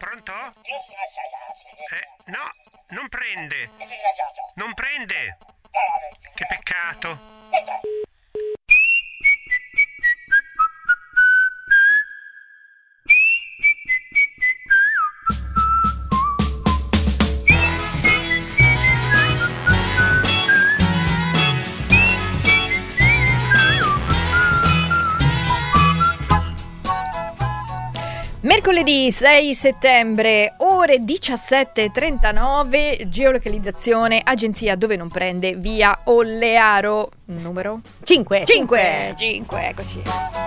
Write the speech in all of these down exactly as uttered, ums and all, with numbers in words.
Pronto? Eh, no, non prende. Non prende. Che peccato. Mercoledì sei settembre, ore diciassette e trentanove, geolocalizzazione, agenzia dove non prende, via Ollearo, numero? cinque. cinque, cinque, eccoci.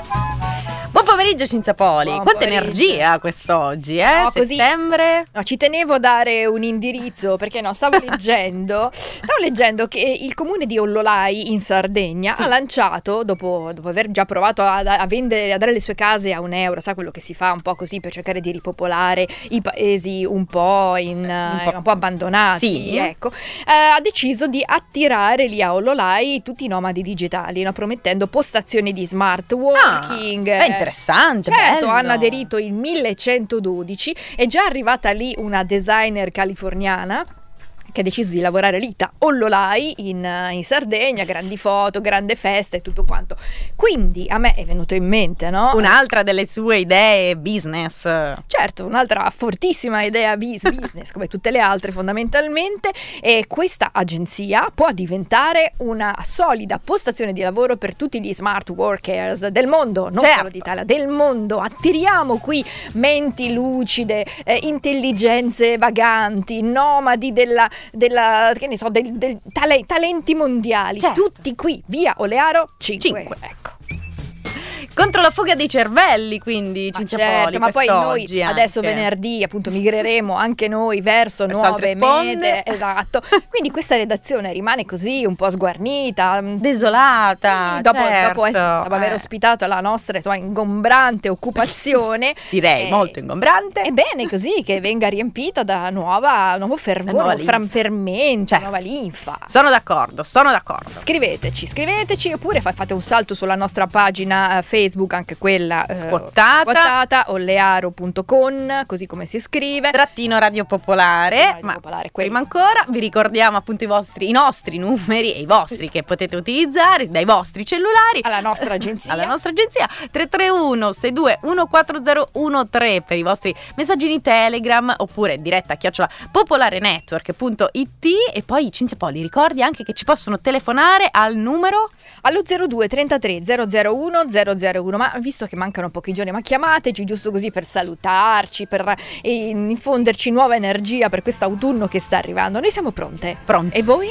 Buon pomeriggio Cinzapoli, Buon quanta pomeriggio. energia quest'oggi, eh? No, così- Settembre. No, ci tenevo a dare un indirizzo perché no, stavo leggendo stavo leggendo che il comune di Ollolai in Sardegna Sì. ha lanciato, dopo, dopo aver già provato a, a vendere, a dare le sue case a un euro, sa quello che si fa un po' così per cercare di ripopolare i paesi un po', in, Un un po'- po' abbandonati, Sì. ecco, eh, ha deciso di attirare lì a Ollolai tutti i nomadi digitali, no, promettendo postazioni di smart working. Ah, è interessante, Certo, bello. hanno aderito il millecentododici, è già arrivata lì una designer californiana che ha deciso di lavorare lì da Ollolai in, in Sardegna, grandi foto, grande festa e tutto quanto. Quindi a me è venuto in mente, no? Un'altra delle sue idee business. Certo, un'altra fortissima idea bis- business, come tutte le altre fondamentalmente, e questa agenzia può diventare una solida postazione di lavoro per tutti gli smart workers del mondo, non Certo. solo d'Italia, del mondo. Attiriamo qui menti lucide, eh, intelligenze vaganti, nomadi della, della che ne so, del, del tale- talenti mondiali, Certo. tutti qui, via Olearo cinque. Cinque. Ecco. Contro la fuga dei cervelli, quindi Ma Cinzapoli, certo, ma poi noi quest'oggi adesso anche. venerdì appunto migreremo anche noi verso, Verso nuove altre sponde. mete, esatto. Quindi questa redazione rimane così un po' sguarnita, Desolata, sì, dopo, certo. dopo, ess- dopo aver Eh, ospitato la nostra insomma ingombrante occupazione. direi eh, molto ingombrante. È bene così che venga riempita da nuova, nuovo fervore, nuova nuovo fra- linfa. fermento, Certo. nuova linfa. Sono d'accordo, sono d'accordo. Scriveteci, scriveteci oppure fa- fate un salto sulla nostra pagina eh, Facebook, anche quella eh, Squattata. squattata, ollearo punto com, così come si scrive. Trattino Radio Popolare, Radio ma Popolare, quello. prima ancora vi ricordiamo appunto i vostri, i nostri numeri e i vostri che potete utilizzare dai vostri cellulari Alla nostra agenzia. alla nostra agenzia tre tre uno sei due uno quattro zero uno tre per i vostri messaggini Telegram oppure diretta chiocciola popolare network punto it. E poi Cinzapoli ricordi anche che ci possono telefonare al numero Allo zero due trentatré zero zero uno zero zero uno. Ma visto che mancano pochi giorni, ma chiamateci giusto così per salutarci, per eh, infonderci nuova energia per questo autunno che sta arrivando. Noi siamo pronte. Pronte. E voi?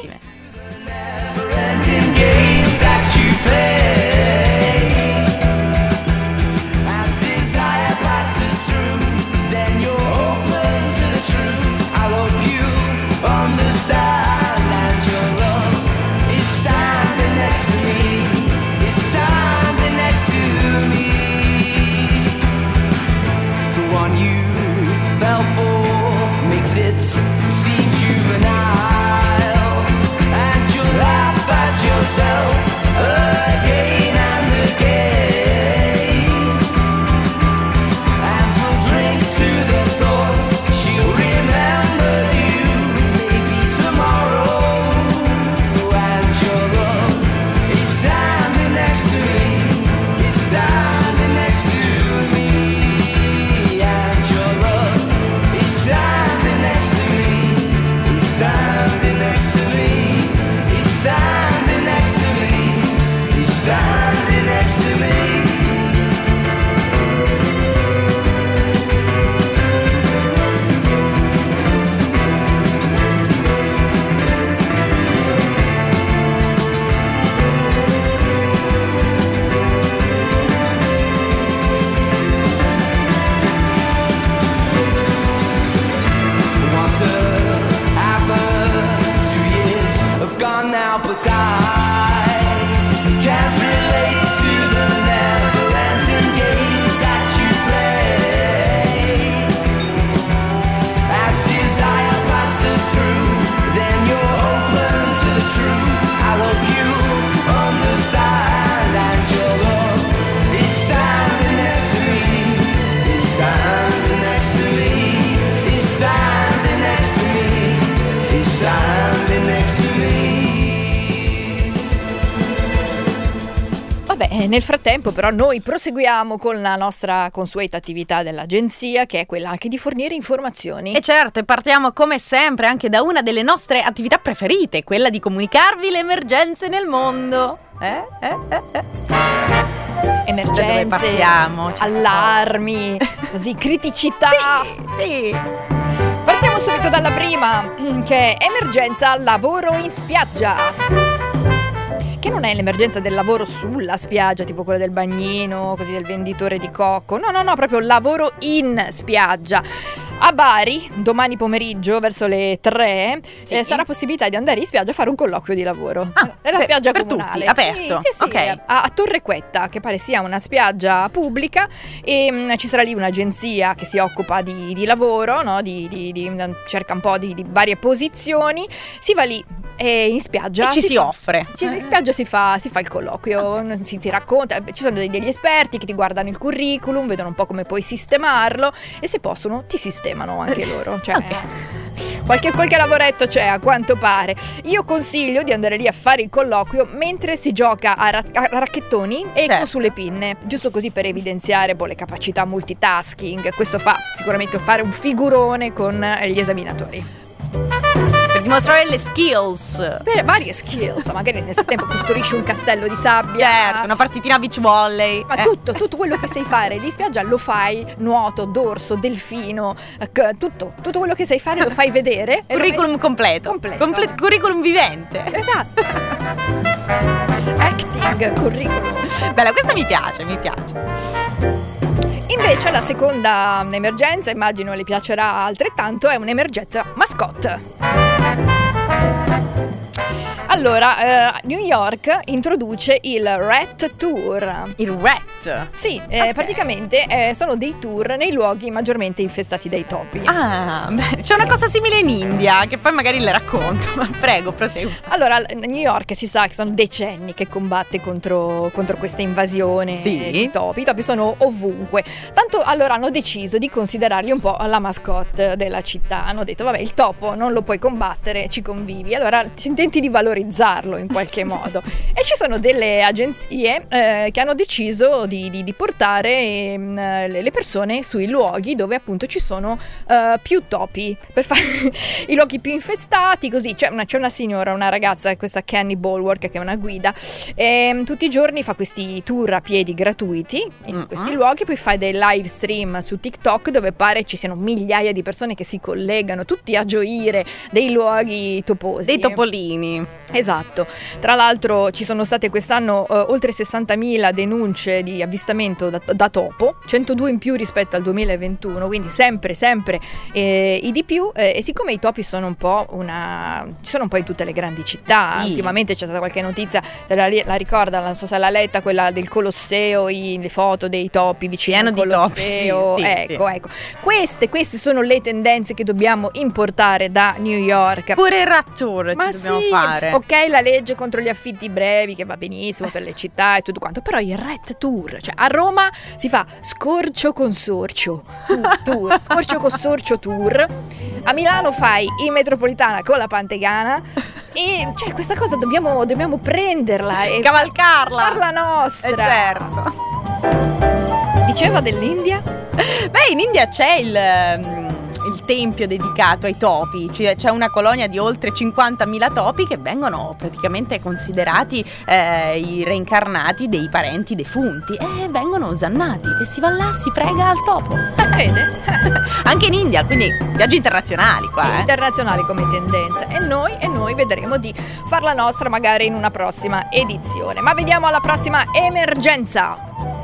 Standing next to me, and your love is nel frattempo però noi proseguiamo con la nostra consueta attività dell'agenzia, che è quella anche di fornire informazioni. E certo, e partiamo come sempre anche da una delle nostre attività preferite, quella di comunicarvi le emergenze nel mondo. Eh? Eh? Eh? Eh? Emergenze, da dove partiamo? Cioè, allarmi, così, criticità. Sì, sì. Partiamo subito dalla prima, che è emergenza lavoro in spiaggia. Che non è l'emergenza del lavoro sulla spiaggia, tipo quella del bagnino, così del venditore di cocco. No, no, no, proprio lavoro in spiaggia. A Bari, domani pomeriggio, verso le tre, sì. eh, sarà possibilità di andare in spiaggia a fare un colloquio di lavoro. Ah, Nella per, spiaggia per comunale. tutti, aperto. Sì, sì, sì, okay. a, a Torrequetta, che pare sia una spiaggia pubblica, e mh, ci sarà lì un'agenzia che si occupa di, di lavoro, no? di, di, di, cerca un po' di, di varie posizioni. Si va lì e in spiaggia e ci si, si fa, offre. Ci, in spiaggia si fa, si fa il colloquio, si, si racconta. Ci sono degli esperti che ti guardano il curriculum, vedono un po' come puoi sistemarlo e se possono ti sistemano anche loro. Cioè, okay. qualche, qualche lavoretto c'è, a quanto pare. Io consiglio di andare lì a fare il colloquio mentre si gioca a, ra- a racchettoni e certo. sulle pinne, giusto così per evidenziare boh, le capacità multitasking. Questo fa sicuramente fare un figurone con gli esaminatori. Per dimostrare le skills. Per varie skills, magari nel frattempo costruisci un castello di sabbia. Certo, una partitina a beach volley. Ma eh. tutto, tutto quello che sai fare lì in spiaggia lo fai, nuoto, dorso, delfino, c- tutto, tutto quello che sai fare lo fai vedere. Curriculum completo. Completo. Comple- curriculum vivente. Esatto. Acting, curriculum. Bella, questa mi piace, mi piace. Invece la seconda emergenza, immagino le piacerà altrettanto, è un'emergenza mascotte. Allora, eh, New York introduce il Rat Tour. Il rat? Sì, eh, okay. praticamente eh, sono dei tour nei luoghi maggiormente infestati dai topi. Ah, beh, c'è una cosa simile in India, che poi magari le racconto, ma prego, prosegui. Allora, New York si sa che sono decenni che combatte contro, contro questa invasione sì. di topi. I topi sono ovunque. Tanto allora hanno deciso di considerarli un po' la mascotte della città. Hanno detto, vabbè, il topo non lo puoi combattere, ci convivi. Allora tenti di valorizzarlo in qualche modo. E ci sono delle agenzie eh, che hanno deciso di, di, di portare eh, le persone sui luoghi dove appunto ci sono eh, più topi, per fare i luoghi più infestati, così. C'è una, c'è una signora, una ragazza, questa Kenny Bulwark, che è una guida, e tutti i giorni fa questi tour a piedi gratuiti in mm-hmm. questi luoghi, poi fa dei live stream su TikTok dove pare ci siano migliaia di persone che si collegano tutti a gioire dei luoghi toposi. Dei topolini. Esatto. Tra l'altro ci sono state quest'anno uh, oltre sessantamila denunce di avvistamento da, da topo, centodue in più rispetto al duemilaventuno, quindi sempre sempre eh, i di più, eh, e siccome i topi sono un po' una ci sono un po' in tutte le grandi città, sì. Ultimamente c'è stata qualche notizia, se la, la ricorda, non so se l'ha letta, quella del Colosseo, i, le foto dei topi vicino al Colosseo, sì, sì, ecco, sì. ecco. Queste, queste sono le tendenze che dobbiamo importare da New York. Pure il Rat Tour Ma ci dobbiamo sì, fare. Ok, la legge contro gli affitti brevi che va benissimo per le città e tutto quanto, però il Rat Tour, cioè a Roma si fa scorcio consorcio tour, tour scorcio consorcio tour, a Milano fai in metropolitana con la Pantegana e cioè questa cosa dobbiamo, dobbiamo prenderla e cavalcarla, farla nostra. Eh, certo. Diceva dell'India? Beh, in India c'è il il tempio dedicato ai topi, cioè c'è una colonia di oltre cinquantamila topi che vengono praticamente considerati eh, i reincarnati dei parenti defunti e vengono osannati e si va là, si prega al topo. Vede? Anche in India, quindi viaggi internazionali qua, eh. Internazionali come tendenza, e noi, e noi vedremo di farla nostra magari in una prossima edizione. Ma vediamo alla prossima emergenza,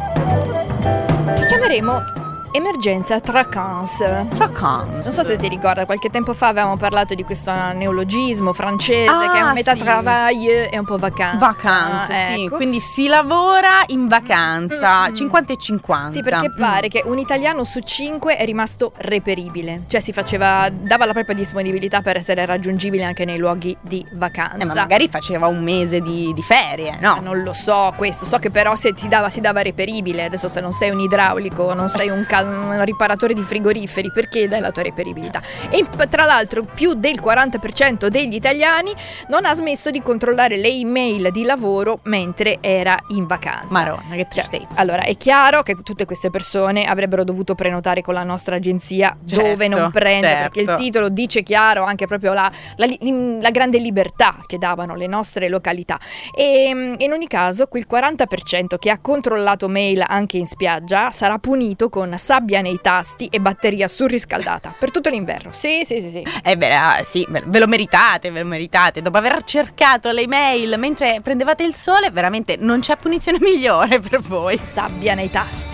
che chiameremo emergenza Tracans. Tracans. Non so se si ricorda, qualche tempo fa avevamo parlato di questo neologismo francese ah, che è un metà sì. travail e un po' vacanza. Vacanza, ecco. Sì, quindi si lavora in vacanza, mm-hmm. cinquanta e cinquanta. Sì, perché pare mm. che un italiano su cinque è rimasto reperibile, cioè si faceva, dava la propria disponibilità per essere raggiungibile anche nei luoghi di vacanza. Eh, ma magari faceva un mese di, di ferie, no? Non lo so questo, so che però se ti dava, si dava reperibile. Adesso se non sei un idraulico, non sei un da un riparatore di frigoriferi, perché dai la tua reperibilità. E tra l'altro più del quaranta per cento degli italiani non ha smesso di controllare le email di lavoro mentre era in vacanza. Maronna, che tristezza. Cioè, allora è chiaro che tutte queste persone avrebbero dovuto prenotare con la nostra agenzia, certo, dove non prende, certo, perché il titolo dice chiaro anche proprio la, la, la grande libertà che davano le nostre località. E in ogni caso quel quaranta per cento che ha controllato mail anche in spiaggia sarà punito con sabbia nei tasti e batteria surriscaldata per tutto l'inverno. Sì, sì, sì, sì. Eh beh, ah, sì, ve lo meritate, ve lo meritate. Dopo aver cercato le email mentre prendevate il sole, veramente non c'è punizione migliore per voi. Sabbia nei tasti.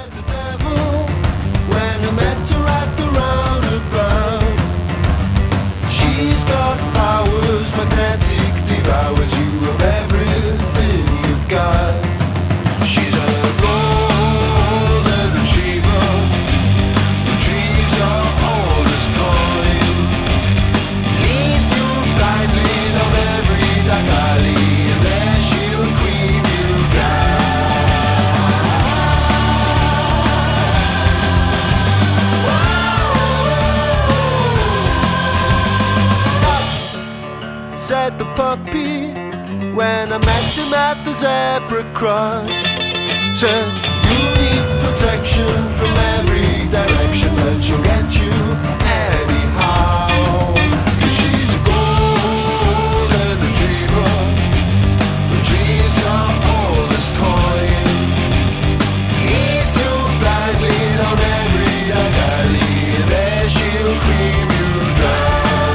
She's got powers, magnetic devours you of everything you've got. She's a golden retriever, retrieves your oldest coin. Leads you blindly down every dark alley, and there she'll cream you dry. Said the puppy when I met him at the zebra cross. Said you need protection from every direction, but she'll get you anyhow. 'Cause she's a golden retriever, retrieves your oldest coin. Leads you blindly down every dark alley, there she'll cream you dry.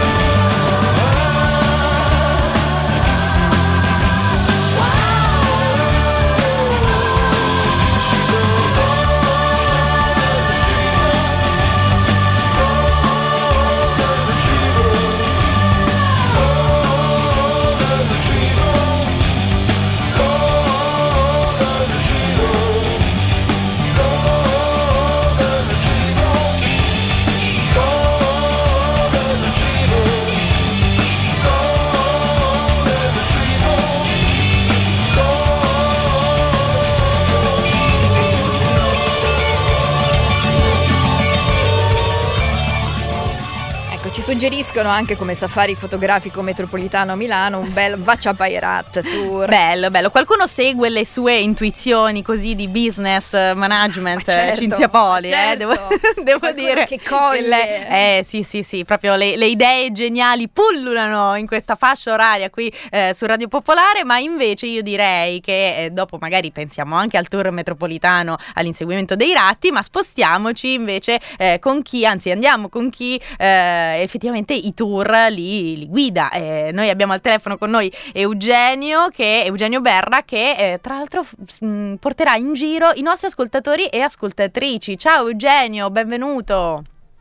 Suggeriscono anche come safari fotografico metropolitano a Milano un bel Vachapairat tour. Bello, bello. Qualcuno segue le sue intuizioni così di business management, certo, Cinzia Poli, certo. eh? Devo, devo dire che coglie. Che le, eh sì, sì, sì, proprio le, le idee geniali pullulano in questa fascia oraria qui eh, su Radio Popolare, ma invece io direi che eh, dopo magari pensiamo anche al tour metropolitano, all'inseguimento dei ratti, ma spostiamoci invece eh, con chi, anzi andiamo con chi eh, effettivamente i tour li, li guida. Eh, noi abbiamo al telefono con noi Eugenio, che Eugenio Berra, che eh, tra l'altro f- mh, porterà in giro i nostri ascoltatori e ascoltatrici. Ciao Eugenio, benvenuto.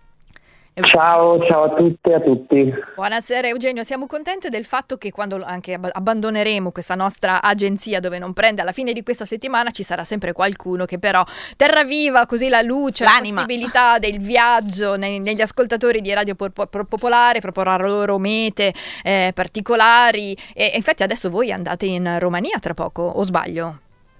Ciao, ciao a tutte e a tutti. Buonasera Eugenio, siamo contenti del fatto che quando anche abbandoneremo questa nostra agenzia dove non prende, alla fine di questa settimana ci sarà sempre qualcuno che però terrà viva così la luce, l'anima, la possibilità del viaggio nei, negli ascoltatori di Radio Popolare, proporrà loro mete eh, particolari e, e infatti adesso voi andate in Romania tra poco, o sbaglio?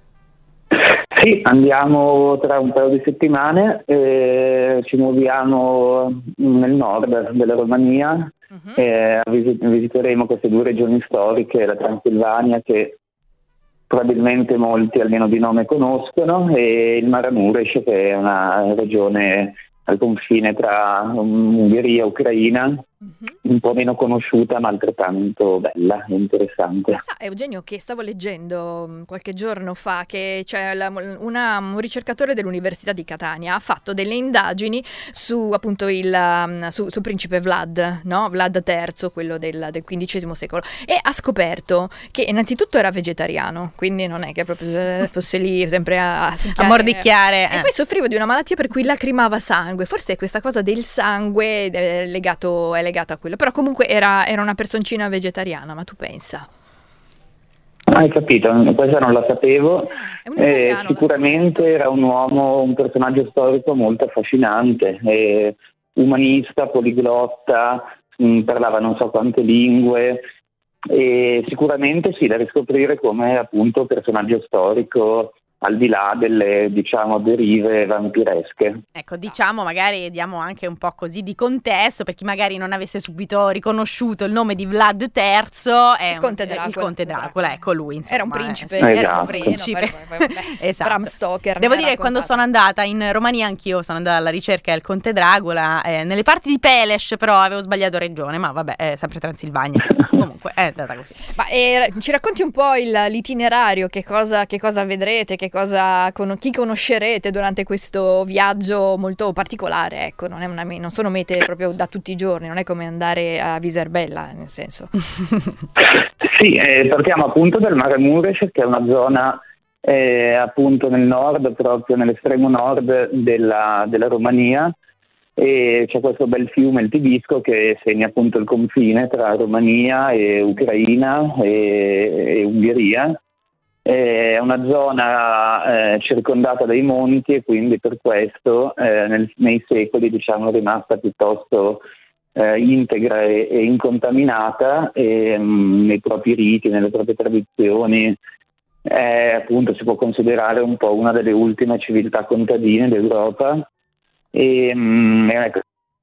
Sì, andiamo tra un paio di settimane, eh, ci muoviamo nel nord della Romania, uh-huh. eh, visit- visiteremo queste due regioni storiche, la Transilvania che probabilmente molti almeno di nome conoscono, e il Maramureș che è una regione al confine tra Ungheria e Ucraina, uh-huh. un po' meno conosciuta ma altrettanto bella e interessante. Ma sa Eugenio che stavo leggendo qualche giorno fa che c'è la, una, un ricercatore dell'Università di Catania ha fatto delle indagini su appunto il su, su principe Vlad, no? Vlad terzo, quello del, del quindicesimo secolo, e ha scoperto che innanzitutto era vegetariano, quindi non è che proprio fosse lì sempre a, a, a mordicchiare, e eh. poi soffriva di una malattia per cui lacrimava sangue. Forse questa cosa del sangue è legato, è legato a quello, però comunque era, era una personcina vegetariana, ma tu pensa? Hai capito, questa non la sapevo. Eh, sicuramente era un uomo, un personaggio storico molto affascinante, eh, umanista, poliglotta, mh, parlava non so quante lingue, e sicuramente sì, da riscoprire come appunto personaggio storico al di là delle, diciamo, derive vampiresche. Ecco, diciamo, magari diamo anche un po' così di contesto per chi magari non avesse subito riconosciuto il nome di Vlad terzo. È Il Conte un- Dracula. il Conte Dracula, ecco lui, insomma. Era un principe, eh, sì. era un Esatto. principe. Poi- poi- poi- vabbè, Esatto. Bram Stoker. Devo ne ha dire che quando raccontato. sono andata in Romania anch'io sono andata alla ricerca del Conte Dracula, eh, nelle parti di Peles però avevo sbagliato regione, ma vabbè, è sempre Transilvania. Comunque è andata così. Ma eh, ci racconti un po' il- l'itinerario, che cosa, che cosa vedrete, che cosa con- chi conoscerete durante questo viaggio molto particolare, ecco, non, è una me- non sono mete proprio da tutti i giorni, non è come andare a Viserbella, nel senso. Sì, eh, partiamo appunto dal Mare Mureș, che è una zona eh, appunto nel nord, proprio nell'estremo nord della, della Romania, e c'è questo bel fiume, il Tibisco, che segna appunto il confine tra Romania e Ucraina e, e Ungheria. È una zona eh, circondata dai monti e quindi per questo eh, nel- nei secoli, diciamo, è rimasta piuttosto eh, integra e, e incontaminata e, mh, nei propri riti, nelle proprie tradizioni. Eh, appunto si può considerare un po' una delle ultime civiltà contadine d'Europa. E, mh, ecco,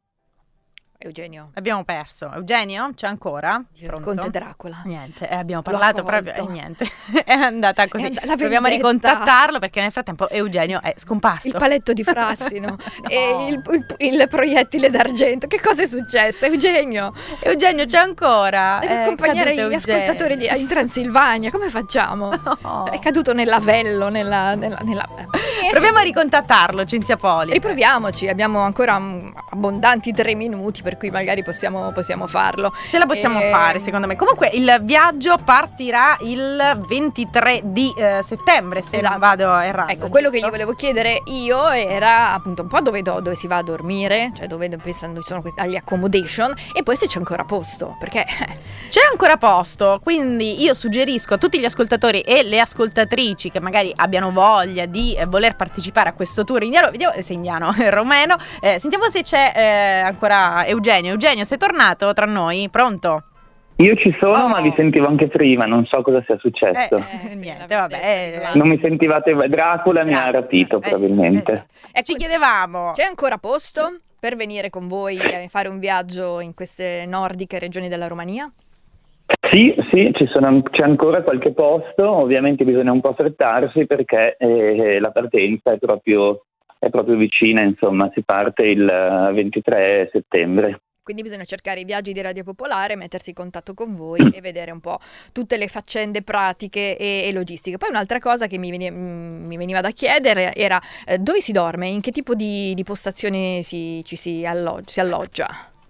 Eugenio, Abbiamo perso. Eugenio, c'è ancora? il Pronto? Conte Dracula. Niente, eh, abbiamo L'ho parlato colto. proprio e niente. È andata così. È and- la Proviamo a vendetta. ricontattarlo perché nel frattempo Eugenio è scomparso. Il paletto di Frassino No. e il, il- il proiettile d'argento. Che cosa è successo, Eugenio? Eugenio c'è ancora. Deve È accompagnare caduto gli Eugenio. ascoltatori di- in Transilvania. Come facciamo? No. È caduto nell'avello, nella... nella, nella... Proviamo a ricontattarlo, Cinzia Poli. Riproviamoci, abbiamo ancora mm, abbondanti tre minuti, per cui magari possiamo, possiamo farlo. Ce la possiamo Eh, fare, secondo me. Comunque il viaggio partirà il ventitré di eh, settembre, se Esatto. non vado errando. Ecco, quello che giusto? gli volevo chiedere io era appunto un po' dove, do- dove si va a dormire, cioè dove pensando ci sono questi, agli accommodation, e poi se c'è ancora posto, perché C'è ancora posto, quindi io suggerisco a tutti gli ascoltatori e le ascoltatrici che magari abbiano voglia di eh, voler partecipare a questo tour indiano, vediamo se indiano, romeno, eh, sentiamo se c'è eh, ancora Eugenio. Eugenio, sei tornato tra noi? Pronto? io ci sono, Oh. ma vi sentivo anche prima, non so cosa sia successo. Eh, sì, niente, la vabbè, vendetta. eh, Non mi sentivate? Dracula mi ha Dracula. rapito, Eh sì, probabilmente. eh sì. Ecco, Ci chiedevamo. c'è ancora posto per venire con voi e fare un viaggio in queste nordiche regioni della Romania? Sì, sì, ci sono- c'è ancora qualche posto, ovviamente bisogna un po' affrettarsi perché eh, la partenza è proprio, è proprio vicina, insomma, si parte il eh, ventitré settembre. Quindi bisogna cercare i viaggi di Radio Popolare, mettersi in contatto con voi e vedere un po' tutte le faccende pratiche e, e logistiche. Poi un'altra cosa che mi, veni- mm, mi veniva da chiedere era eh, dove si dorme, in che tipo di, di postazione si, ci si, allo- si alloggia?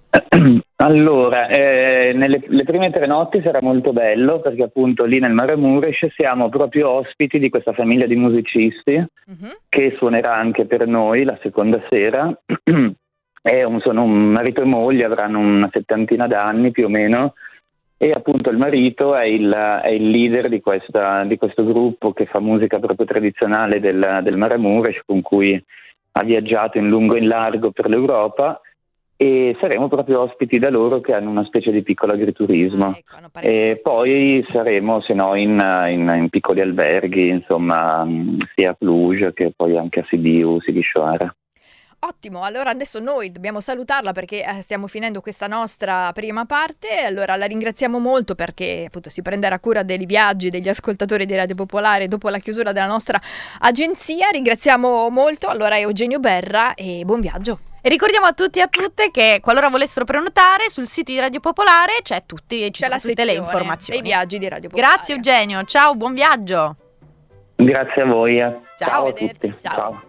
Allora, eh, nelle le prime tre notti sarà molto bello perché appunto lì nel Mare Mureș siamo proprio ospiti di questa famiglia di musicisti Mhm. che suonerà anche per noi la seconda sera. È un- sono un marito e moglie, avranno una settantina d'anni più o meno, e appunto il marito è il, è il leader di, questa, di questo gruppo che fa musica proprio tradizionale del, del Mare Mureș, con cui ha viaggiato in lungo e in largo per l'Europa, e saremo proprio ospiti da loro che hanno una specie di piccolo agriturismo. Ah, ecco, hanno parecchi E posti. poi saremo, se no, in, in- in piccoli alberghi, insomma, mh, sia a Cluj che poi anche a Sibiu, Sighișoara. Ottimo, allora adesso noi dobbiamo salutarla perché eh, stiamo finendo questa nostra prima parte, allora la ringraziamo molto perché appunto si prenderà cura dei viaggi degli ascoltatori di Radio Popolare dopo la chiusura della nostra agenzia, ringraziamo molto allora Eugenio Berra e buon viaggio. E ricordiamo a tutti e a tutte che qualora volessero prenotare sul sito di Radio Popolare c'è, tutti, ci C'è sono la tutte le sezione informazioni. dei viaggi di Radio Popolare. Grazie Eugenio, ciao, buon viaggio. Grazie a voi. eh. Ciao, a arrivederci, tutti. ciao.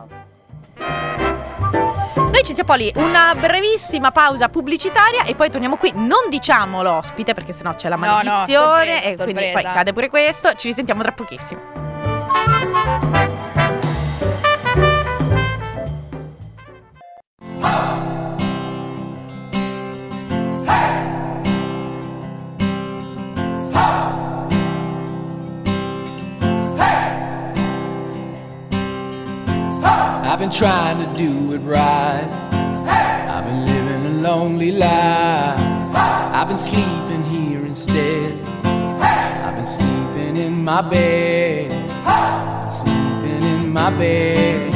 Noi Cinzia Poli, una brevissima pausa pubblicitaria e poi torniamo qui. Non diciamo l'ospite perché sennò c'è la No, no, maledizione sorpresa, e quindi sorpresa. poi cade pure questo. Ci risentiamo tra pochissimo. I've been trying to do it right. I've been living a lonely life. I've been sleeping here instead. I've been sleeping in my bed. I've been sleeping my bed.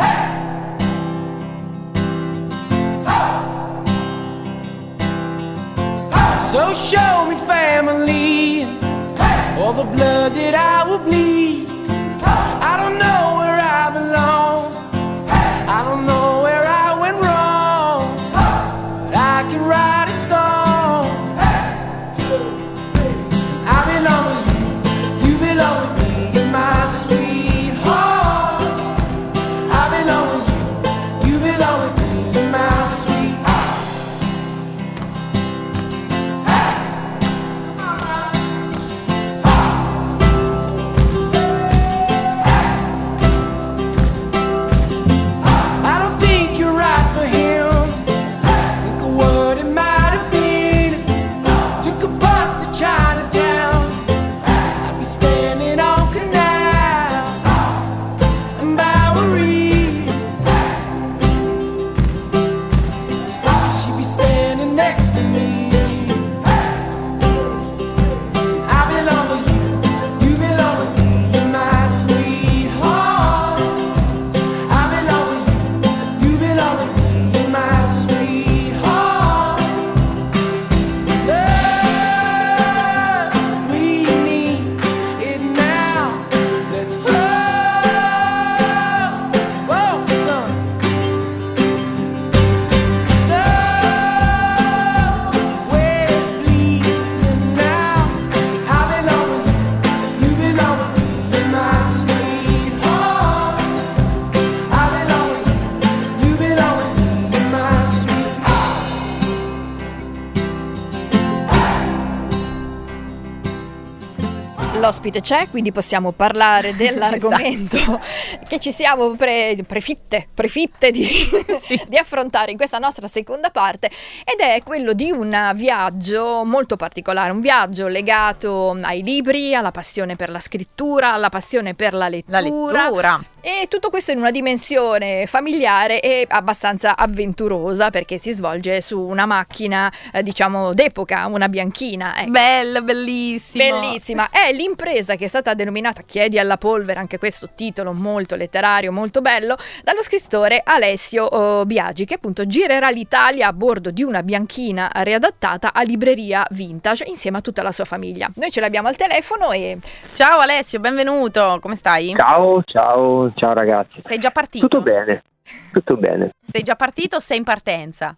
So show me family, all the blood that I will bleed. I don't know where I belong, I don't know where I went wrong, but I can write a song. I belong with you, you belong with me, you're my sweetheart. I belong with you, you belong with me, you're my sweetheart. L'ospite c'è, quindi possiamo parlare dell'argomento esatto. che ci siamo pre- prefitte, prefitte di, sì. di affrontare in questa nostra seconda parte, ed è quello di un viaggio molto particolare, un viaggio legato ai libri, alla passione per la scrittura, alla passione per la lettura. La lettura. E tutto questo in una dimensione familiare e abbastanza avventurosa, perché si svolge su una macchina, eh, diciamo, d'epoca, una bianchina. Ecco. Bella, bellissima. Bellissima. È l'impresa che è stata denominata Chiedi alla polvere, anche questo titolo molto letterario, molto bello, dallo scrittore Alessio oh, Biagi, che appunto girerà l'Italia a bordo di una bianchina riadattata a libreria vintage insieme a tutta la sua famiglia. Noi ce l'abbiamo al telefono e... Ciao Alessio, benvenuto, come stai? Ciao, ciao. Ciao ragazzi. Sei già partito? Tutto bene, tutto bene. Sei già partito o sei in partenza?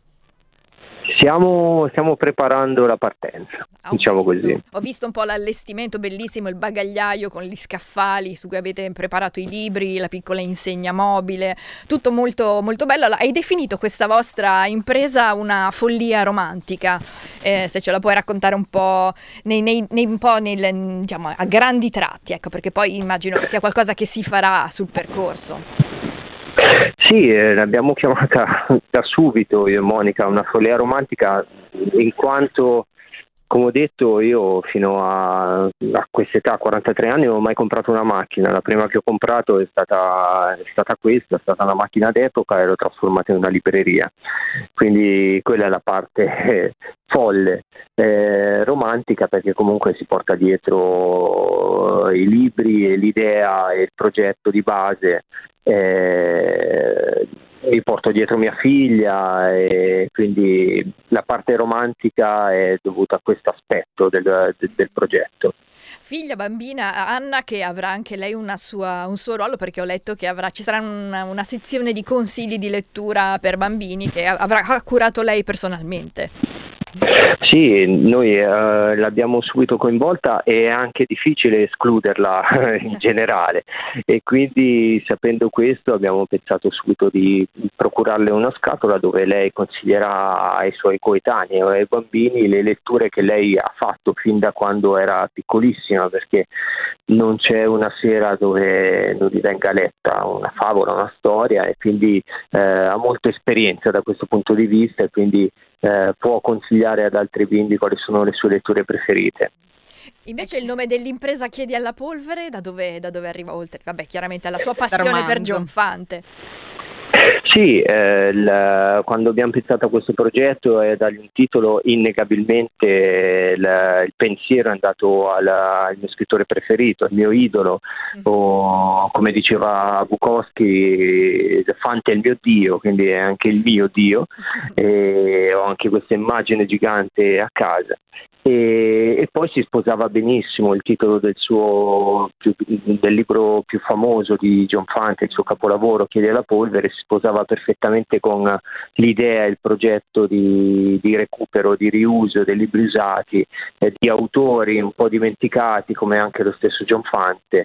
Stiamo, stiamo preparando la partenza, Ho diciamo visto, così. Ho visto un po' l'allestimento bellissimo, il bagagliaio con gli scaffali su cui avete preparato i libri, la piccola insegna mobile, tutto molto, molto bello. Hai definito questa vostra impresa una follia romantica, eh, se ce la puoi raccontare un po', nei, nei, nei, un po' nel, diciamo, a grandi tratti, ecco, perché poi immagino che sia qualcosa che si farà sul percorso. Sì, eh, l'abbiamo chiamata da subito io e Monica una follia romantica, in quanto, come ho detto, io fino a, a quest'età, a quarantatré anni, non ho mai comprato una macchina. La prima che ho comprato è stata, è stata questa, è stata una macchina d'epoca e l'ho trasformata in una libreria. Quindi quella è la parte eh, folle, eh, romantica, perché comunque si porta dietro i libri e l'idea e il progetto di base. Eh, mi porto dietro mia figlia e quindi la parte romantica è dovuta a questo aspetto del, del, del progetto. Figlia, bambina, Anna, che avrà anche lei una sua, un suo ruolo, perché ho letto che avrà, ci sarà una, una sezione di consigli di lettura per bambini che avrà curato lei personalmente. Sì, noi eh, l'abbiamo subito coinvolta e è anche difficile escluderla in generale, e quindi sapendo questo abbiamo pensato subito di procurarle una scatola dove lei consiglierà ai suoi coetanei o ai bambini le letture che lei ha fatto fin da quando era piccolissima, perché non c'è una sera dove non gli venga letta una favola, una storia, e quindi eh, ha molta esperienza da questo punto di vista, e quindi Eh, può consigliare ad altri bimbi quali sono le sue letture preferite. Invece il nome dell'impresa Chiedi alla polvere, da dove, da dove arriva, oltre, vabbè, chiaramente alla sua passione per John Fante? Sì, eh, il- quando abbiamo pensato a questo progetto e dargli un titolo, innegabilmente il, il pensiero è andato alla- al mio scrittore preferito, al mio idolo, o come diceva Bukowski, Fante è il mio dio, quindi è anche il mio dio, e ho anche questa immagine gigante a casa. E, e poi si sposava benissimo il titolo del suo più- del libro più famoso di John Fante, il suo capolavoro Chiedi alla polvere, si sposava perfettamente con l'idea e il progetto di, di recupero, di riuso dei libri usati, eh, di autori un po' dimenticati come anche lo stesso John Fante.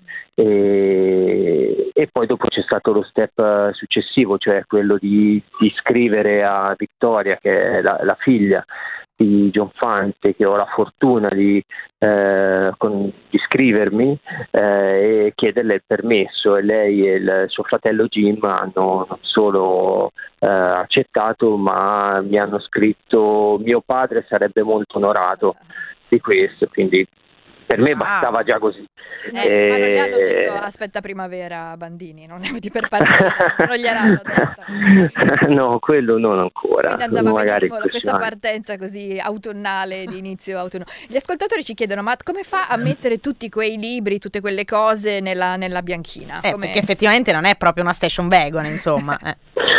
E, e poi dopo c'è stato lo step successivo, cioè quello di, di scrivere a Victoria, che è la, la figlia di John Fante, che ho la fortuna di, eh, con, di scrivermi eh, e chiederle il permesso, e lei e il suo fratello Jim hanno non solo eh, accettato, ma mi hanno scritto: mio padre sarebbe molto onorato di questo, quindi per me bastava già così. Eh, ma non gli hanno Eh, detto aspetta primavera Bandini, non è di per partire, non gliel'hanno detto. no, quello non ancora. Quindi andava magari benissimo questa partenza così autunnale, di inizio autunno. Gli ascoltatori ci chiedono: ma come fa a mettere tutti quei libri, tutte quelle cose nella, nella bianchina? Eh, Come- perché effettivamente non è proprio una station wagon, insomma. eh.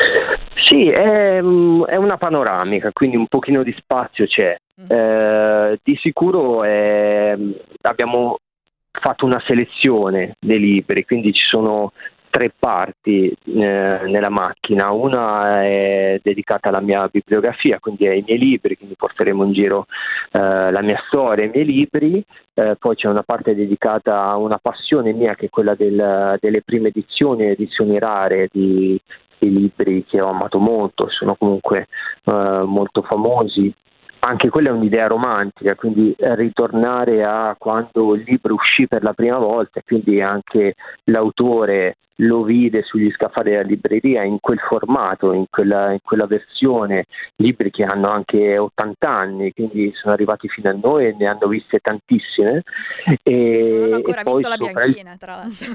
Sì, è, è una panoramica, quindi un pochino di spazio c'è. Eh, di sicuro è- abbiamo fatto una selezione dei libri, quindi ci sono tre parti eh, nella macchina. Una è dedicata alla mia bibliografia, quindi ai miei libri, quindi porteremo in giro eh, la mia storia, i miei libri. Eh, poi c'è una parte dedicata a una passione mia, che è quella del- delle prime edizioni, edizioni rare di di libri che ho amato molto, sono comunque eh, molto famosi. Anche quella è un'idea romantica, quindi ritornare a quando il libro uscì per la prima volta, e quindi anche l'autore lo vide sugli scaffali della libreria in quel formato, in quella, in quella versione, libri che hanno anche ottanta anni, quindi sono arrivati fino a noi e ne hanno viste tantissime. E, non ho ancora e poi visto la sopra il- bianchina, tra l'altro.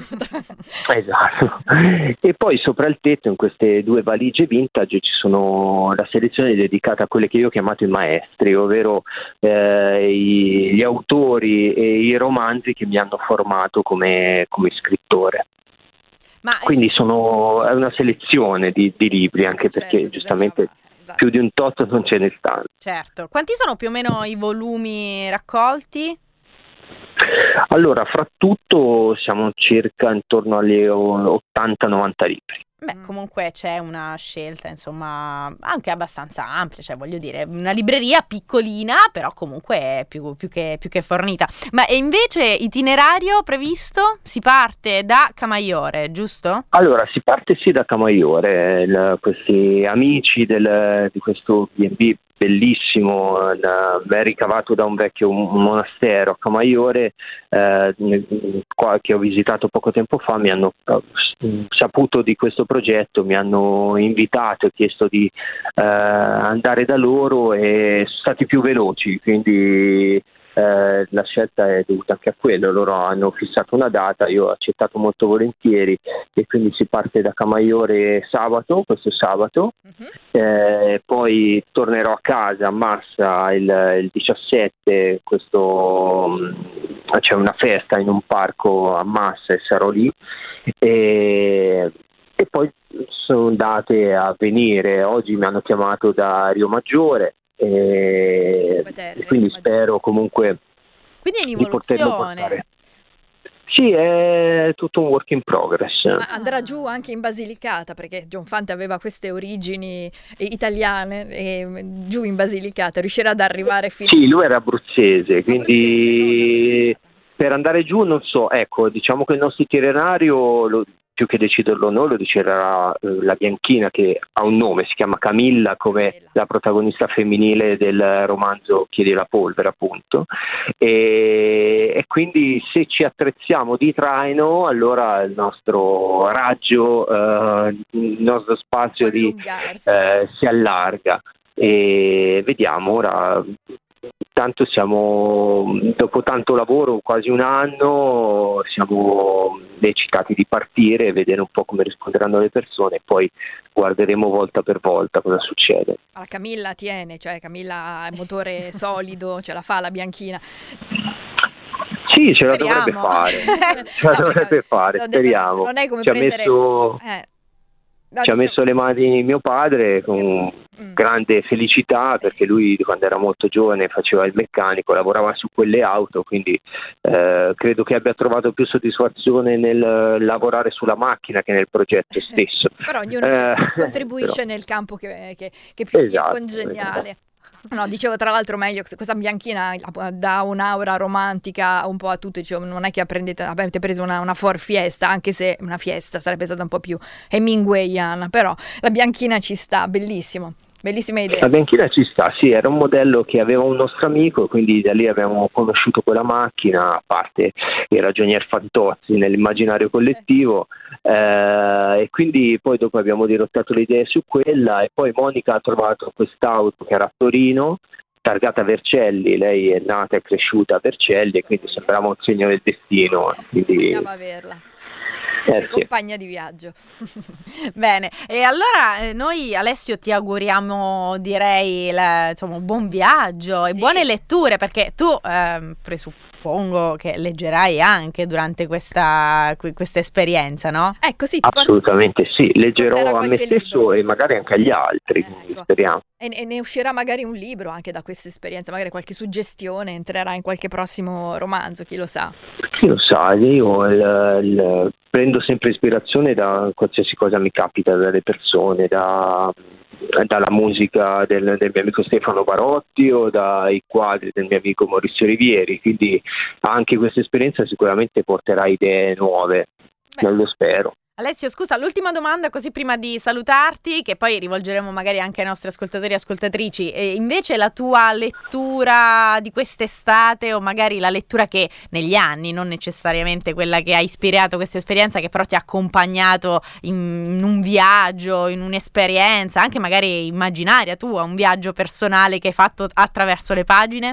Esatto. E poi sopra il tetto, in queste due valigie vintage, ci sono la selezione dedicata a quelle che io ho chiamato i maestri, ovvero eh, i- gli autori e i romanzi che mi hanno formato come, come scrittore. Ma Quindi sono, è una selezione di, di libri, anche Certo, perché bisognava- giustamente esatto. più di un tot non ce ne stanno. certo, quanti sono più o meno i volumi raccolti? Allora, fra tutto siamo circa intorno alle ottanta novanta libri. Beh, Mm. comunque c'è una scelta, insomma, anche abbastanza ampia, cioè voglio dire, una libreria piccolina, però comunque più, più che, più che fornita. Ma e invece itinerario previsto? Si parte da Camaiore, giusto? Allora, si parte sì da Camaiore, il- questi amici del- di questo B and B bellissimo, il- è ricavato da un vecchio monastero a Camaiore, eh, qua- che ho visitato poco tempo fa. Mi hanno eh, saputo di questo progetto, mi hanno invitato e chiesto di eh, andare da loro, e sono stati più veloci, quindi eh, la scelta è dovuta anche a quello. Loro hanno fissato una data, io ho accettato molto volentieri, e quindi si parte da Camaiore sabato, questo sabato. Mhm. Eh, poi tornerò a casa a Massa il, il diciassette, questo, mh, c'è una festa in un parco a Massa e sarò lì, e, e poi sono date a venire. Oggi mi hanno chiamato da Rio Maggiore, e, Cinque Terre, e quindi Rio Maggiore. spero comunque Quindi è in di poterlo evoluzione. portare. Sì, è tutto un work in progress. Ma andrà giù anche in Basilicata, perché John Fante aveva queste origini eh, italiane, e mm, giù in Basilicata riuscirà ad arrivare fino Sì, lui era abruzzese, quindi Abruzzese, per andare giù non so, ecco, diciamo che il nostro itinerario, lo- più che deciderlo noi, lo deciderà eh, la bianchina, che ha un nome, si chiama Camilla, come Camilla. la protagonista femminile del romanzo Chiedi la polvere, appunto. E, e quindi se ci attrezziamo di traino, allora il nostro raggio, eh, il nostro spazio può di allungarsi. eh, si allarga, e vediamo ora. intanto siamo, dopo tanto lavoro, quasi un anno, siamo eccitati di partire e vedere un po' come risponderanno le persone, e poi guarderemo volta per volta cosa succede. La Camilla tiene, cioè Camilla è motore solido, ce la fa la Bianchina. Sì, ce la Speriamo. dovrebbe fare, ce la No, dovrebbe perché, fare, se ho detto, speriamo. non è come ci ha prendere... messo, Eh. No, ci ha dicevo- messo le mani mio padre con Mm. grande felicità, perché lui quando era molto giovane faceva il meccanico, lavorava su quelle auto, quindi eh, credo che abbia trovato più soddisfazione nel lavorare sulla macchina che nel progetto stesso. Però ognuno Eh, contribuisce però- nel campo che, che, che più gli è Esatto, congeniale. No, dicevo tra l'altro meglio, questa Bianchina dà un'aura romantica un po' a tutti, cioè, non è che apprendete, avete preso una, una Ford Fiesta, anche se una Fiesta sarebbe stata un po' più Hemingwayana, però la Bianchina ci sta, bellissimo, bellissima idea. La Bianchina ci sta, sì, era un modello che aveva un nostro amico, quindi da lì abbiamo conosciuto quella macchina, a parte i ragionier Fantozzi nell'immaginario collettivo, eh, e quindi poi dopo abbiamo dirottato le idee su quella, e poi Monica ha trovato quest'auto che era a Torino, targata Vercelli, lei è nata e cresciuta a Vercelli, e quindi sembrava un segno del destino. Quindi, Bisognava averla. eh, sì. Compagna di viaggio. Bene, e allora eh, noi Alessio ti auguriamo, direi, la- insomma, un buon viaggio e Sì. buone letture, perché tu ehm, presuppongo che leggerai anche durante questa, que- questa esperienza, no? Ecco, sì, ti porto- Assolutamente sì, porterà leggerò a me qualche stesso libro. e magari anche agli altri, quindi Ecco. speriamo. E, e ne uscirà magari un libro anche da questa esperienza, magari qualche suggestione entrerà in qualche prossimo romanzo, chi lo sa. Chi lo sa, io il- il- prendo sempre ispirazione da qualsiasi cosa mi capita, dalle persone, da, dalla musica del, del mio amico Stefano Barotti o dai quadri del mio amico Maurizio Rivieri, quindi anche questa esperienza sicuramente porterà idee nuove, Beh. non lo spero. Alessio, scusa, l'ultima domanda così prima di salutarti, che poi rivolgeremo magari anche ai nostri ascoltatori e ascoltatrici. E invece la tua lettura di quest'estate, o magari la lettura che negli anni, non necessariamente quella che ha ispirato questa esperienza, che però ti ha accompagnato in, in un viaggio, in un'esperienza, anche magari immaginaria tua, un viaggio personale che hai fatto attraverso le pagine?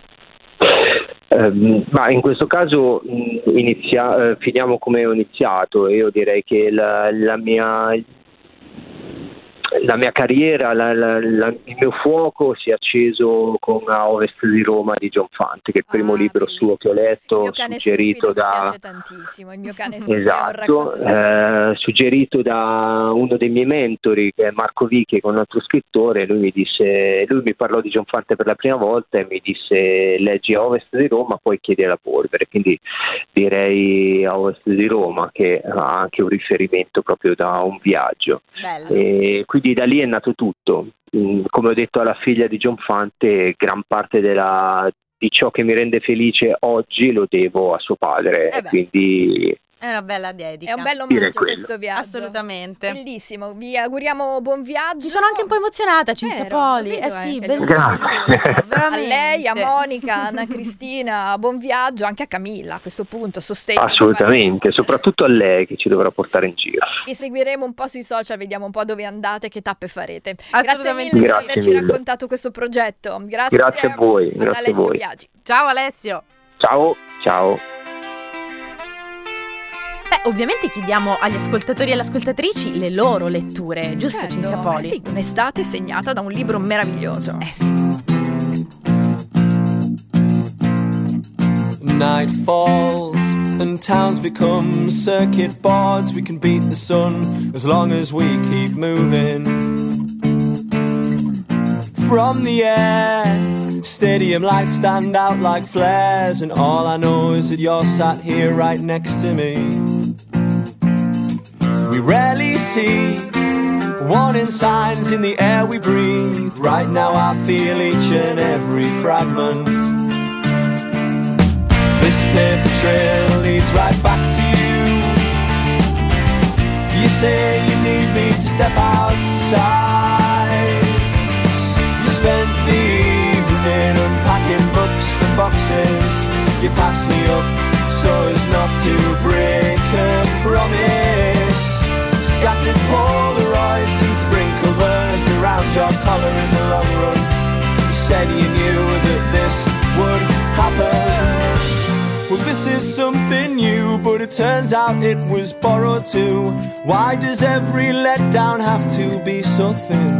Eh, ma in questo caso mh, inizia, eh, finiamo come ho iniziato. Io direi che la, la mia la mia carriera, la, la, la, il mio fuoco si è acceso con A Ovest di Roma di John Fante, che è il primo Ah, libro bellissimo. suo che ho Il letto, mio cane suggerito stupido mi da piace tantissimo, il mio cane stupido è un esatto, racconto stupido. eh, suggerito da uno dei miei mentori, che è Marco Vicchi, che è un altro scrittore. Lui mi disse, lui mi parlò di John Fante per la prima volta e mi disse: leggi A Ovest di Roma, poi chiedi alla polvere. Quindi direi A Ovest di Roma, che ha anche un riferimento proprio da un viaggio. Bello. E quindi da lì è nato tutto. Mm, Come ho detto alla figlia di John Fante, gran parte della, di ciò che mi rende felice oggi lo devo a suo padre, Eh beh. quindi È una bella dedica. È un bello Direi omaggio quello. questo viaggio. Assolutamente. Bellissimo, vi auguriamo buon viaggio. Ci sono anche un po' emozionata, Cinzia Vero, Poli. vedo, Eh eh, sì, che bellissimo. Grazie. A veramente. lei, a Monica, a Anna Cristina, buon viaggio, anche a Camilla a questo punto, sostegno. assolutamente, soprattutto a lei che ci dovrà portare in giro. Vi seguiremo un po' sui social, vediamo un po' dove andate, che tappe farete. Grazie Assolutamente. mille per Grazie averci mille. raccontato questo progetto. Grazie, Grazie a voi, ad grazie a Alessio voi. Biagi. Ciao Alessio. Ciao, ciao. Beh, ovviamente chiediamo agli ascoltatori e alle ascoltatrici le loro letture, giusto Certo, Cinzia Poli? eh sì, un'estate segnata da un libro meraviglioso. Eh sì. Night falls and towns become circuit boards. We can beat the sun as long as we keep moving. From the air, stadium lights stand out like flares, and all I know is that you're sat here right next to me. We rarely see warning signs in the air we breathe. Right now I feel each and every fragment. This paper trail leads right back to you. You say you need me to step outside. You spent the evening unpacking books from boxes. You passed me up so as not to break a promise. Scattered Polaroids and sprinkled words around your collar in the long run. You said you knew that this turns out it was borrowed too. Why does every letdown have to be so thin?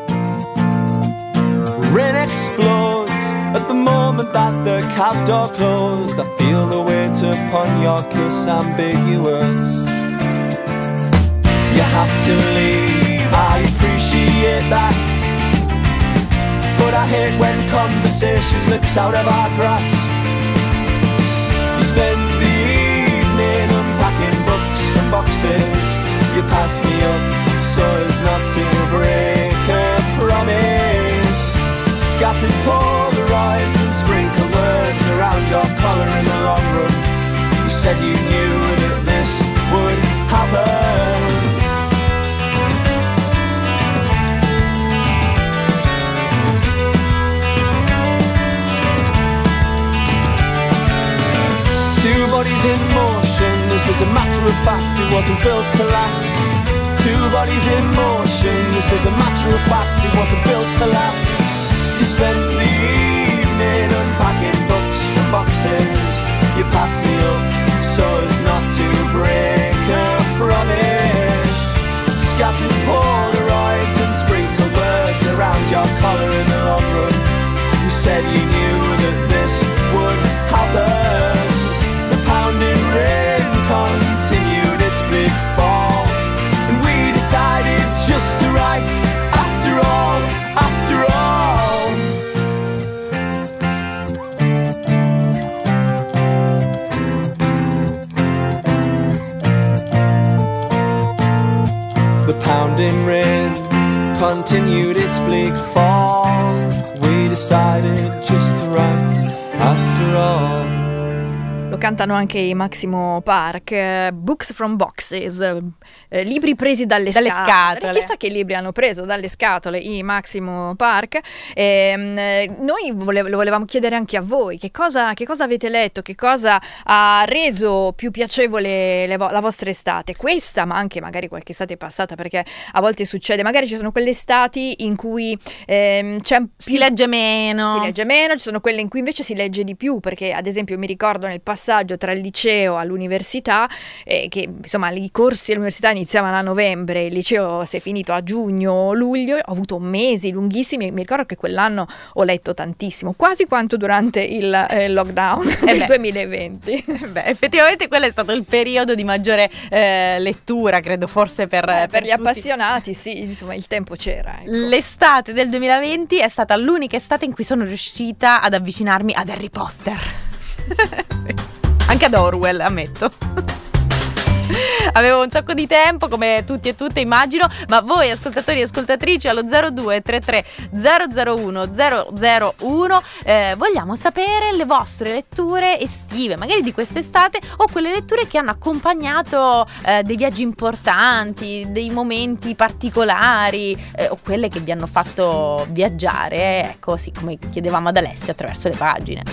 Rain explodes at the moment that the cab door closed. I feel the weight upon your kiss ambiguous. You have to leave, I appreciate that, but I hate when conversation slips out of our grasp. You spend the evening unpacking books from boxes. You pass me up so as not to break a promise. Scattered Polaroids and sprinkled words around your collar in the long run. You said you knew that this would happen. Two bodies in motion, this is a matter of fact, it wasn't built to last. Two bodies in motion, this is a matter of fact, it wasn't built to last. You spent the evening unpacking books from boxes. You passed me up so as not to break a promise. Scattered Polaroids and sprinkled words around your collar in the long run. You said you knew that this would happen. The pounding rain continued its big fall, and we decided just to write after all, after all. The pounding rain continued its bleak fall. We decided just to write after all. Lo cantano anche i Maximo Park, eh, Books from Boxes, eh, libri presi dalle, dalle scatole. scatole. Chissà che libri hanno preso dalle scatole i Maximo Park. E, eh, noi volev- lo volevamo chiedere anche a voi, che cosa, che cosa avete letto, che cosa ha reso più piacevole le vo- la vostra estate, questa ma anche magari qualche estate passata, perché a volte succede, magari ci sono quelle estati in cui ehm, c'è più, Si legge meno. si legge meno, ci sono quelle in cui invece si legge di più, perché ad esempio mi ricordo nel passaggio tra il liceo all'università, eh, che insomma i corsi all'università iniziavano a novembre, il liceo si è finito a giugno o luglio, ho avuto mesi lunghissimi, mi ricordo che quell'anno ho letto tantissimo, quasi quanto durante il eh, lockdown Eh del beh. duemilaventi. Beh, effettivamente quello è stato il periodo di maggiore eh, lettura, credo, forse per, Eh, per gli tutti. appassionati, sì, insomma il tempo c'era. Ecco. L'estate del duemilaventi è stata l'unica estate in cui sono riuscita ad avvicinarmi ad Harry Potter. Anche ad Orwell, ammetto. Avevo un sacco di tempo, come tutti e tutte immagino, ma voi ascoltatori e ascoltatrici allo zero due tre tre zero zero uno zero zero uno eh, vogliamo sapere le vostre letture estive, magari di quest'estate, o quelle letture che hanno accompagnato eh, dei viaggi importanti, dei momenti particolari, eh, o quelle che vi hanno fatto viaggiare, ecco, sì, come chiedevamo ad Alessia, attraverso le pagine.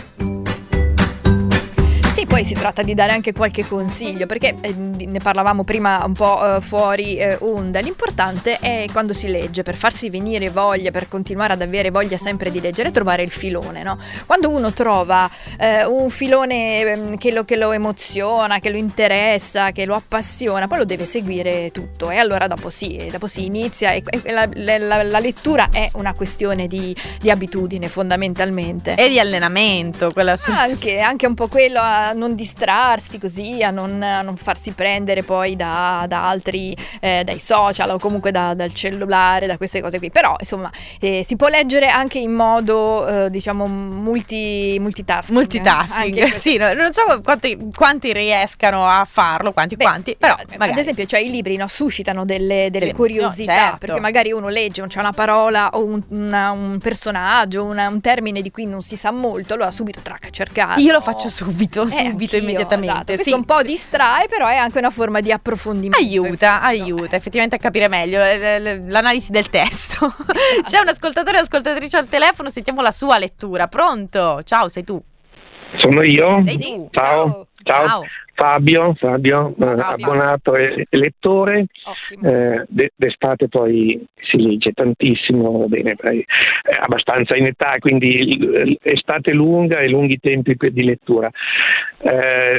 Sì, poi si tratta di dare anche qualche consiglio, perché eh, ne parlavamo prima un po' eh, fuori eh, onda. L'importante è, quando si legge, per farsi venire voglia, per continuare ad avere voglia sempre di leggere, trovare il filone, no? Quando uno trova eh, un filone eh, che, lo, che lo emoziona, che lo interessa, che lo appassiona, poi lo deve seguire tutto, e allora dopo sì, dopo si inizia, e, e la, la, la lettura è una questione di, di abitudine fondamentalmente. E di allenamento, quella Anche, anche un po' quello, a non distrarsi così, a non, a non farsi prendere poi da, da altri, eh, dai social o comunque da, dal cellulare, da queste cose qui. Però insomma eh, si può leggere anche in modo eh, diciamo multi, multitasking. multitasking, Anche sì, no, non so quanti, quanti riescano a farlo, quanti Beh, quanti, però eh, magari. ad esempio, cioè, i libri no, suscitano delle, delle Delle curiosità, emozioni, certo. perché magari uno legge, c'è una parola o un, una- un personaggio, una- un termine di cui non si sa molto, allora subito tracca a cercare. Io lo faccio subito, Eh, subito, anch'io, immediatamente. esatto. Questo Sì. un po' distrae, però è anche una forma di approfondimento. Aiuta, Perfetto. aiuta effettivamente a capire meglio eh, l- l'analisi del testo. C'è un ascoltatore e ascoltatrice al telefono, sentiamo la sua lettura. Pronto? Ciao, sei tu. Sono io? Sei tu. Ciao. Ciao. Ciao. Fabio, Fabio, eh, Fabio. abbonato e e lettore. Ottimo. Eh, de- d'estate poi si legge tantissimo, va bene, poi, eh, abbastanza in età, quindi l- estate lunga e lunghi tempi per- di lettura. Eh,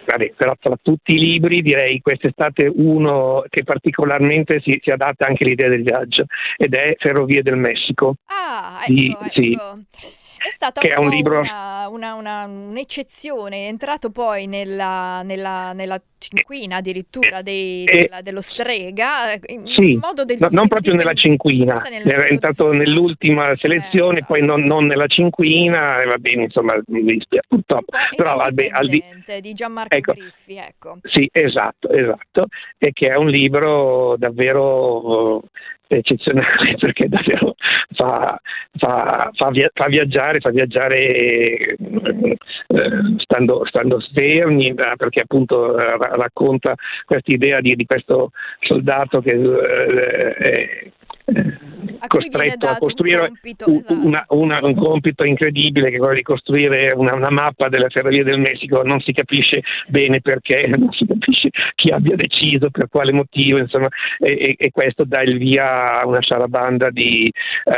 vabbè, però tra tutti i libri direi quest'estate uno che particolarmente si, si adatta anche all'idea del viaggio, ed è Ferrovie del Messico. Ah, ecco, di, ecco. Sì. È stata che un è un po' libro una, una, una, un'eccezione, è entrato poi nella, nella, nella cinquina addirittura dei, eh, della, dello Strega, in, sì, in modo del no, tutto non proprio nella cinquina, forse nella era entrato dozzina. nell'ultima selezione, Eh, esatto. poi non, non nella cinquina, e va bene, insomma, mi dispiace purtroppo. Un po' Però vabbè, al di... indipendente, di Gianmarco ecco, Griffi, ecco. Sì, esatto, esatto, e che è un libro davvero eccezionale, perché davvero fa, fa, fa, via, fa viaggiare, fa viaggiare eh, stando, stando fermi, perché appunto eh, racconta questa idea di, di questo soldato che eh, è A cui viene costretto a dato un costruire compito, un, esatto. una, una, un compito incredibile, che è quello di costruire una, una mappa delle ferrovie del Messico. Non si capisce bene perché, non si capisce chi abbia deciso, per quale motivo, insomma, e, e questo dà il via a una sciarabanda di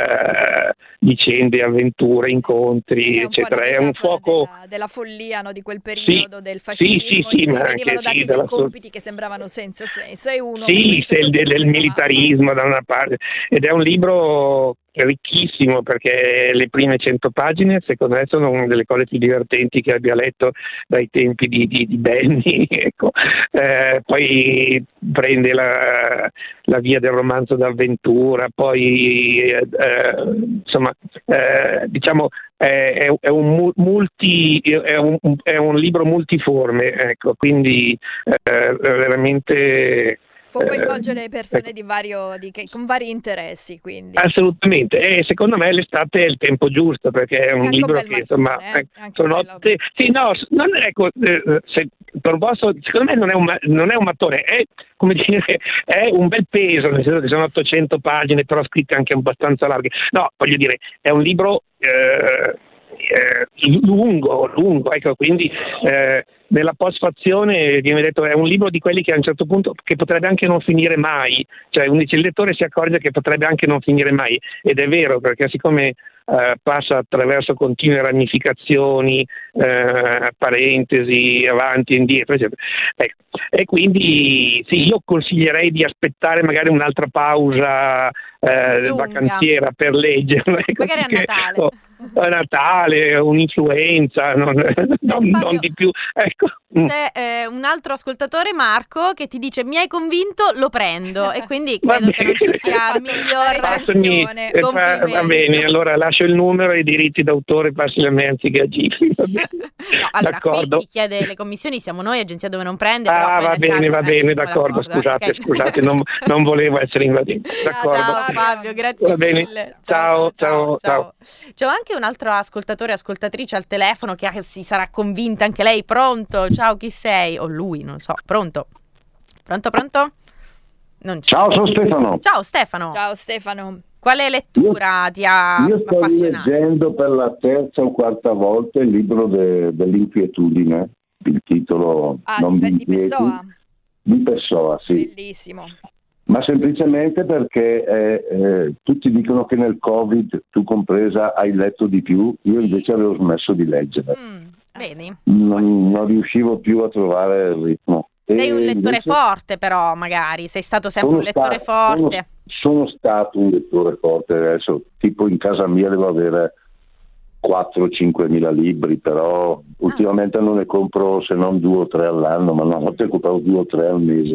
eh, vicende, avventure, incontri, È un po' eccetera. una È un metafora fuoco della, della follia, no, di quel periodo sì, del sì, fascismo, sì, sì, in cui ma anche, venivano dati sì, dei della so- compiti che sembravano senza senso, e uno Sì, volesse del, del- del costruire una militarismo da una parte, ed è un libro ricchissimo, perché le prime cento pagine secondo me sono una delle cose più divertenti che abbia letto dai tempi di, di, di Benni, ecco. Eh, poi prende la, la via del romanzo d'avventura, poi eh, eh, insomma eh, diciamo è, è un multi è un, è un libro multiforme, ecco, quindi eh, veramente può coinvolgere eh, persone ecco. di vario, di, che, con vari interessi, quindi. Assolutamente, e secondo me l'estate è il tempo giusto, perché è un È anche libro un bel che insomma mattone, eh? eh, È anche sono bello. te- sì, no, non, ecco, eh, se, per posso, secondo me non è, un, non è un mattone, è come dire, è un bel peso, nel senso che sono ottocento pagine, però scritte anche abbastanza larghe. No, voglio dire, è un libro eh, eh, lungo, lungo, ecco, quindi eh, nella postfazione viene detto è un libro di quelli che a un certo punto che potrebbe anche non finire mai, cioè un il lettore si accorge che potrebbe anche non finire mai, ed è vero, perché siccome eh, passa attraverso continue ramificazioni, eh, parentesi, avanti e indietro, eccetera. Ecco. E quindi sì, io consiglierei di aspettare magari un'altra pausa eh, vacanziera per leggerlo, ecco, magari a perché, Natale. oh, a Natale, un'influenza, non, non, Fabio, non di più, ecco. C'è eh, un altro ascoltatore, Marco, che ti dice mi hai convinto, lo prendo, e quindi credo Va che non ci bene. sia Fatto miglior una Passami, recensione. eh, fa- va complimento. bene, allora lascio il numero e i diritti d'autore, passali a me anziché a Gifi, va bene. No, allora, D'accordo. qui chi chiede le commissioni siamo noi, agenzia dove non prende. però Ah, poi va nel bene, caso, va eh, bene, siamo d'accordo, scusate, ok? scusate, non, non volevo essere invadente. D'accordo. Ciao Fabio, grazie Va bene. mille. Ciao, ciao, ciao. C'è anche un altro ascoltatore e ascoltatrice al telefono che si sarà convinta anche lei. Pronto? Ciao, chi sei? O lui, non so. Pronto? Pronto, pronto? Non c'è. Ciao, sono Stefano. Ciao Stefano. Ciao Stefano. Quale lettura ti ha Io sto appassionato? leggendo per la terza o quarta volta il libro de- dell'inquietudine, il titolo Ah, non di, vi di inquieti, Pessoa. di Pessoa, sì, Bellissimo. ma semplicemente perché eh, eh, tutti dicono che nel Covid, tu compresa, hai letto di più, io Sì. invece avevo smesso di leggere, Mm, vedi? non, non riuscivo più a trovare il ritmo. Sei E un lettore invece forte però, magari. Sei stato sempre sono un lettore sta- forte. Sono, sono stato un lettore forte, adesso tipo in casa mia devo avere quattro cinque mila libri, però ultimamente non ne compro se non due o tre all'anno, ma una volta ne compravo due o tre al mese.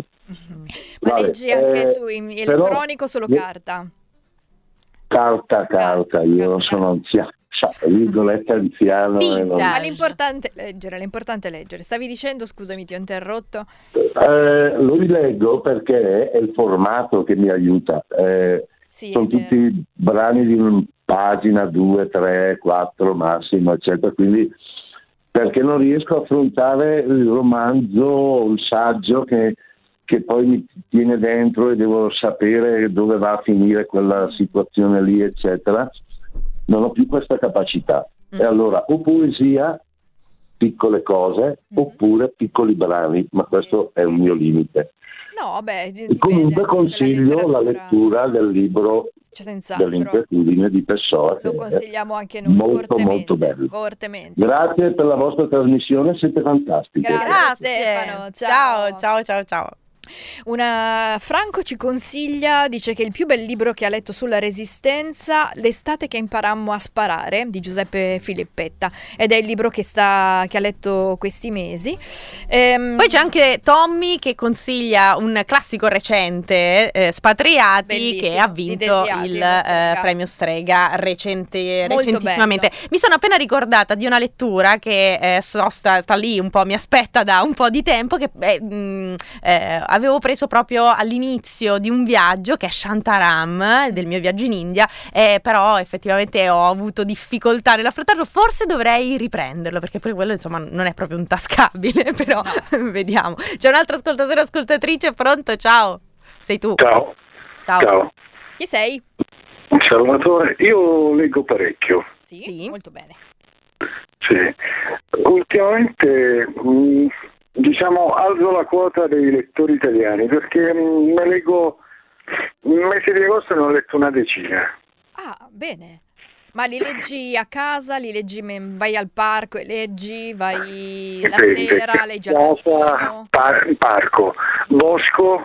Ma Vabbè, leggi anche eh, su in- però- elettronico o solo io- carta? Carta, carta, io carta. sono anziano, sa, virgolette anziano. e non- Vinta. Ma l'importante è leggere, l'importante è leggere. Stavi dicendo, scusami, ti ho interrotto. Eh, lo rileggo perché è il formato che mi aiuta. Eh, Sì, sono è vero. tutti brani di una pagina, due, tre, quattro massimo, eccetera. Quindi perché non riesco a affrontare il romanzo, il saggio che, che poi mi tiene dentro e devo sapere dove va a finire quella situazione lì, eccetera. Non ho più questa capacità. Mm. E allora o poesia piccole cose Mm-hmm. oppure piccoli brani, ma Sì. questo è un mio limite. No, beh, E dipende comunque anche consiglio dalla la lettura del libro Cioè, senz'altro. dell'inquietudine di Pessoa, che Lo è consigliamo anche noi molto fortemente. molto bello. Fortemente. Grazie per la vostra trasmissione, siete fantastiche. Grazie. Grazie. Stefano, ciao. ciao, ciao, ciao, ciao. Una Franco ci consiglia, dice che il più bel libro che ha letto sulla Resistenza, L'estate che imparammo a sparare, di Giuseppe Filippetta, ed è il libro che, sta, che ha letto questi mesi. Ehm, Poi c'è anche Tommy che consiglia un classico recente, eh, Spatriati, Bellissimo, che ha I vinto Desiati, il la Strega. eh, premio Strega recente, Molto recentissimamente. bello. Mi sono appena ricordata di una lettura che eh, so, sta, sta lì un po', mi aspetta da un po' di tempo, che eh, mh, eh, avevo preso proprio all'inizio di un viaggio, che è Shantaram, del mio viaggio in India, eh, però effettivamente ho avuto difficoltà nell'affrontarlo. Forse dovrei riprenderlo, perché pure quello insomma non è proprio un tascabile, però vediamo. C'è un altro ascoltatore o ascoltatrice, pronto? Ciao, sei tu. Ciao. Ciao. Ciao. Chi sei? Salvatore, io leggo parecchio. Sì, Sì. molto bene. Sì. Ultimamente mh, diciamo alzo la quota dei lettori italiani, perché mh, ne leggo nel mese di agosto ne ho letto una decina. Ah, bene. Ma li leggi a casa, li leggi, men- vai al parco e leggi, vai la Dipende. sera, leggi al Casa, mattino, par- parco, bosco,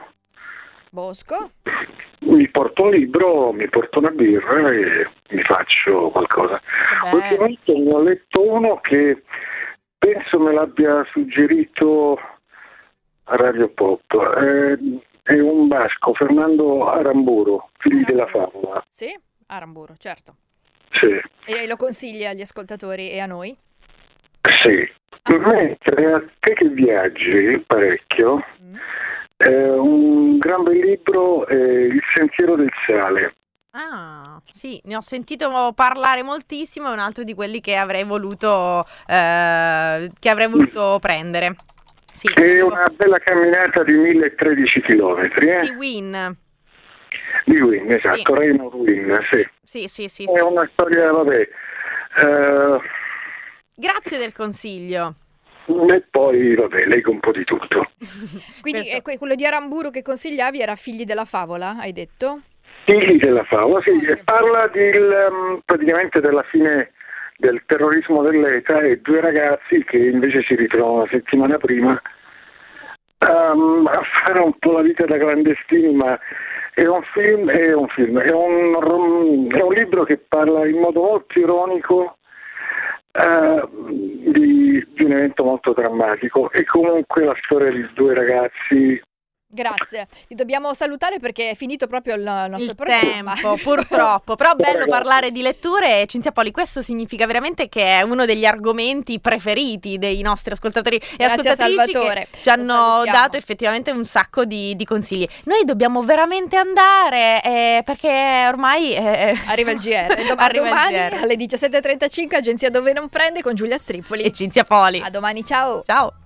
bosco. mi porto un libro, mi porto una birra e mi faccio qualcosa. Bello. Ultimamente ne ho letto uno che penso me l'abbia suggerito a Radio Pop. Eh, è un basco, Fernando Aramburu, Figli della Favola. Sì, Aramburu, certo. Sì, E lo consigli agli ascoltatori e a noi? sì. Mentre a te che viaggi parecchio, Mm. eh, un gran bel libro è Il sentiero del sale. Ah, sì, ne ho sentito parlare moltissimo, è un altro di quelli che avrei voluto eh, che avrei voluto prendere. Sì, È una bella camminata di mille tredici chilometri, di eh? Win. Di Win, esatto, Sì. Raymond Win, sì. Sì, sì, sì, È sì. una storia, vabbè, eh, Grazie del consiglio. e poi, vabbè, leggo un po' di tutto. Quindi Questo- eh, que- quello di Aramburu che consigliavi era Figli della Favola, hai detto? Figli della Favola, sì, Ok. e parla del, um, praticamente della fine del terrorismo dell'ETA e due ragazzi che invece si ritrovano una settimana prima um, a fare un po' la vita da clandestini, ma è un film, è un film, è un, rom- è un libro che parla in modo molto ironico eh, di, di un evento molto drammatico, e comunque la storia di due ragazzi. Grazie. Ti dobbiamo salutare perché è finito proprio il nostro Il programma. tempo, purtroppo. Però bello Ragazzi. parlare di letture e Cinzia Poli, questo significa veramente che è uno degli argomenti preferiti dei nostri ascoltatori e Grazie a ascoltatrici, Salvatore. che ci hanno Lo salutiamo. dato effettivamente un sacco di, di consigli. Noi dobbiamo veramente andare eh, perché ormai eh, Arriva il G R. Dom- Arriva il domani G R. alle diciassette e trentacinque, agenzia Dove non prende con Giulia Stripoli. e Cinzia Poli. A domani, ciao. Ciao.